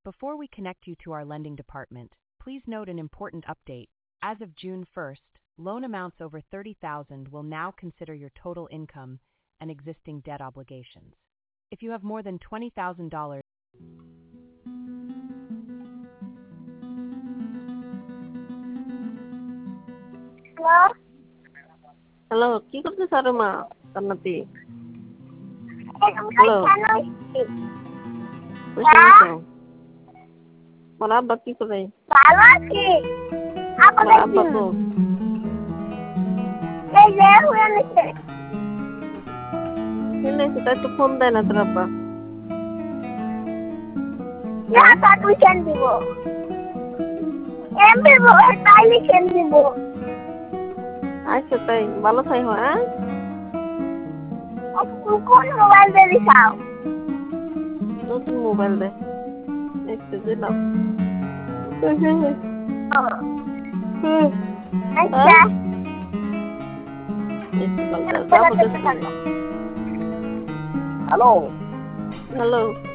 Before we connect you to our lending department, please note an important update. As of June 1st, loan amounts over $30,000 will now consider your total income and existing debt obligations. If you have more than $20,000, hello, কি করতেছ আরে মা কান্নাতি? Hello, বসে আছো? আমার আব্বা কি করে? ভালো আছি। আমার আব্বা তো এই যে হয়ে নিছে। তাই তো ফোন দেয় না তোর আব্বা। না তা তুই কেন দিব? এমবি মোবাইল পাইলে কেন দিব? আচ্ছা তাই ভালো থাই হ্যাঁ? কোন মোবাইল দিয়ে খাও? নতুন মোবাইল দে। একটু দিলাম। আচ্ছা। যাবো হ্যালো। হ্যালো